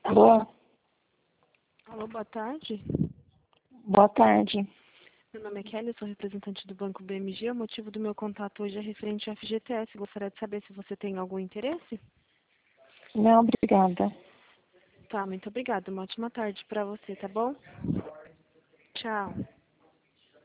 Alô? Alô, boa tarde. Boa tarde. Meu nome é Kelly, eu sou representante do Banco BMG. O motivo do meu contato hoje é referente ao FGTS. Gostaria de saber se você tem algum interesse? Não, obrigada. Tá, muito obrigada. Uma ótima tarde para você, tá bom? Tchau.